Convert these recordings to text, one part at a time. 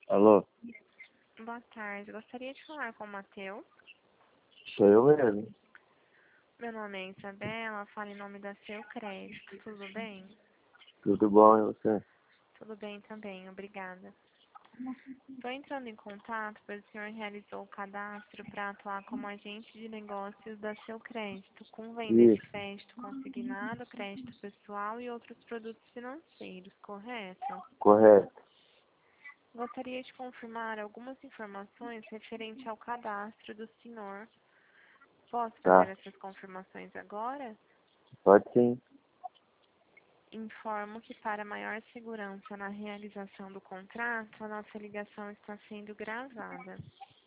Alô? Boa tarde. Gostaria de falar com o Matheus. Sou eu mesmo. Meu nome é Isabela, falo em nome da Seu Crédito. Tudo bem? Tudo bom e você? Tudo bem também, obrigada. Estou entrando em contato pois o senhor realizou o cadastro para atuar como agente de negócios da Seu Crédito, com venda de Isso, crédito consignado, crédito pessoal e outros produtos financeiros, correto? correto. Gostaria de confirmar algumas informações referente ao cadastro do senhor. Posso fazer Tá, essas confirmações agora? pode sim. Informo que para maior segurança na realização do contrato, a nossa ligação está sendo gravada.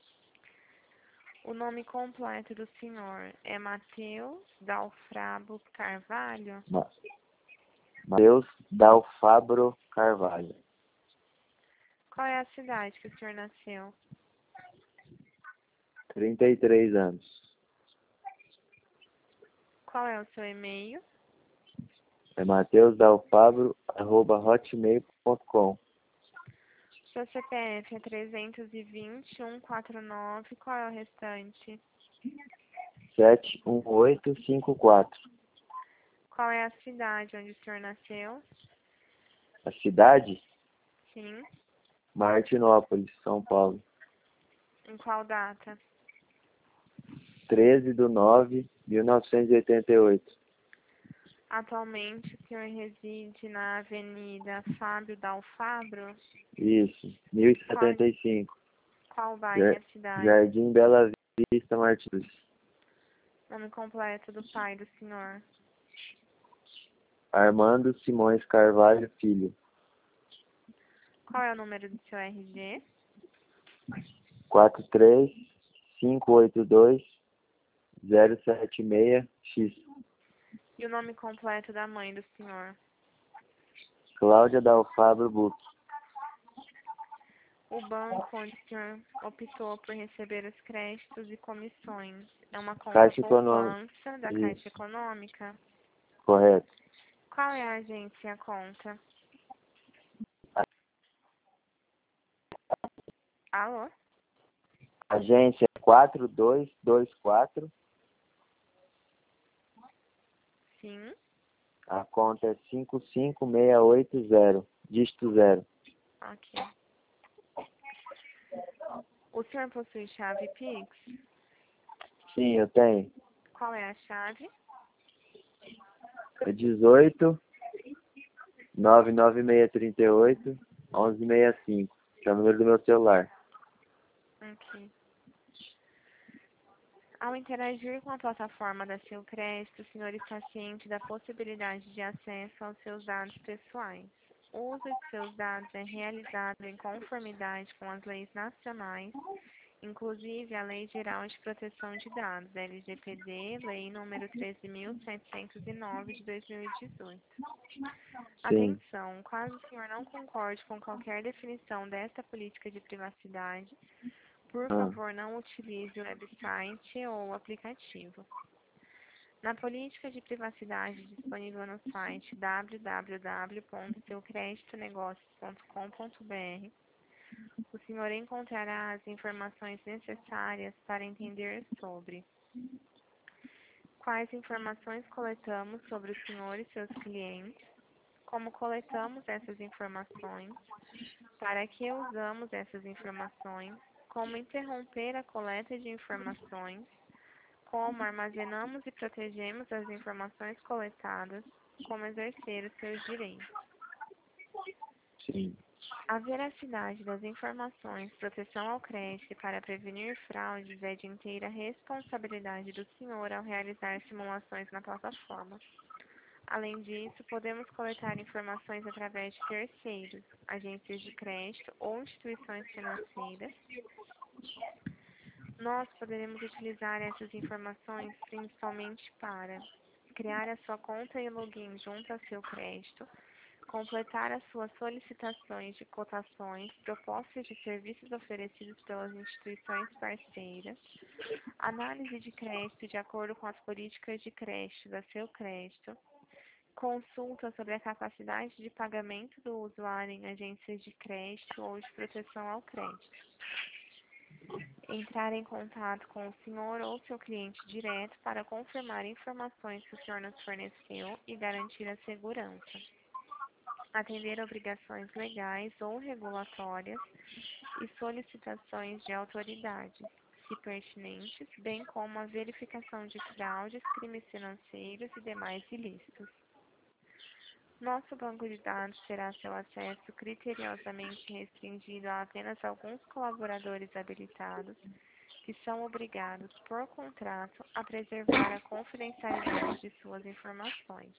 O nome completo do senhor é Matheus Dalfrabo Carvalho. Ma- Matheus Dalfabro Carvalho. Qual é a cidade que o senhor nasceu? 33 anos. Qual é o seu e-mail? É mateusdalfabro@hotmail.com. Seu CPF é 320-149. Qual é o restante? 71854. Qual é a cidade onde o senhor nasceu? A cidade? Sim. Martinópolis, São Paulo. Em qual data? 13/9/1988. Atualmente, o senhor reside na Avenida Fábio Dalfabro? Isso, Qual, 1075. qual bairro e cidade? Jardim Bela Vista, Martins. Nome completo do pai do senhor? Armando Simões Carvalho Filho. Qual é o número do seu RG? 43582-076X. E o nome completo da mãe do senhor? Cláudia Dalfabro Buch. O banco onde o senhor optou por receber os créditos e comissões é uma conta Caixa Econômica. poupança da Isso. Caixa Econômica? Correto. Qual é a agência e a conta? Alô? Agência 4224. Sim. A conta é 55680. Dígito 0. Ok. O senhor possui chave Pix? Sim, eu tenho. Qual é a chave? É 18 99638 1165. Que é o número do meu celular. Ok. Ao interagir com a plataforma da Seu Crédito, o senhor está ciente da possibilidade de acesso aos seus dados pessoais. O uso de seus dados é realizado em conformidade com as leis nacionais, inclusive a Lei Geral de Proteção de Dados, LGPD, Lei número 13.709 de 2018. Sim. Atenção, caso o senhor não concorde com qualquer definição desta política de privacidade, por favor, não utilize o website ou o aplicativo. Na política de privacidade disponível no site www.seucreditonegocios.com.br, o senhor encontrará as informações necessárias para entender sobre quais informações coletamos sobre o senhor e seus clientes, como coletamos essas informações, para que usamos essas informações, como interromper a coleta de informações, como armazenamos e protegemos as informações coletadas, como exercer os seus direitos. Sim. A veracidade das informações, proteção ao crédito e para prevenir fraudes é de inteira responsabilidade do senhor ao realizar simulações na plataforma. Além disso, podemos coletar informações através de terceiros, agências de crédito ou instituições financeiras. Nós poderemos utilizar essas informações principalmente para criar a sua conta e login junto ao seu crédito, completar as suas solicitações de cotações, propostas de serviços oferecidos pelas instituições parceiras, análise de crédito de acordo com as políticas de crédito da Seu Crédito, Consulta sobre a capacidade de pagamento do usuário em agências de crédito ou de proteção ao crédito. Entrar em contato com o senhor ou seu cliente direto para confirmar informações que o senhor nos forneceu e garantir a segurança. Atender obrigações legais ou regulatórias e solicitações de autoridades, se pertinentes, bem como a verificação de fraudes, crimes financeiros e demais ilícitos. Nosso banco de dados terá seu acesso criteriosamente restringido a apenas alguns colaboradores habilitados, que são obrigados, por contrato, a preservar a confidencialidade de suas informações.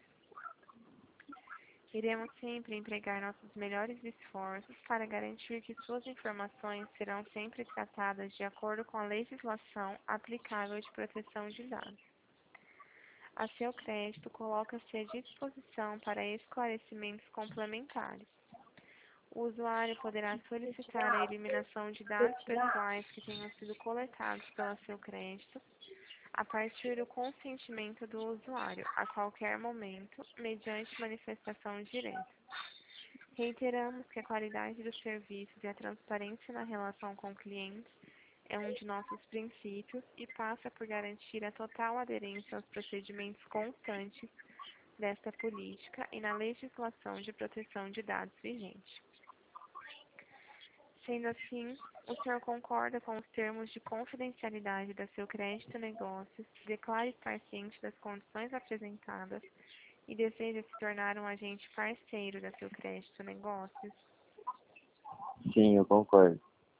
Iremos sempre empregar nossos melhores esforços para garantir que suas informações serão sempre tratadas de acordo com a legislação aplicável de proteção de dados. A seu crédito, coloca-se à disposição para esclarecimentos complementares. O usuário poderá solicitar a eliminação de dados pessoais que tenham sido coletados pelo seu crédito, a partir do consentimento do usuário, a qualquer momento, mediante manifestação direta. Reiteramos que a qualidade dos serviços e a transparência na relação com clientes é um de nossos princípios e passa por garantir a total aderência aos procedimentos constantes desta política e na legislação de proteção de dados vigente. Sendo assim, o senhor concorda com os termos de confidencialidade da seu crédito negócios, declara estar ciente das condições apresentadas e deseja se tornar um agente parceiro da seu crédito negócios? Sim, eu concordo.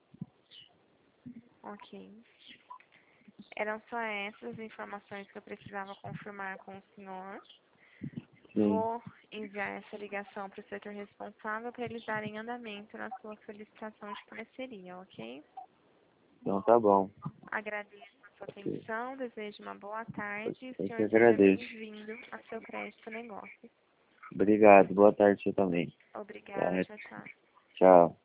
Ok. Eram só essas informações que eu precisava confirmar com o senhor. Sim, Vou enviar essa ligação para o setor responsável para eles darem andamento na sua solicitação de parceria, ok? então tá bom. Agradeço a sua Ok. atenção, desejo uma boa tarde e o Eu que senhor seja agradeço. bem-vindo a seu crédito negócio. Obrigado. Boa tarde você também. Obrigada, Tá. tchau, tchau. Tchau.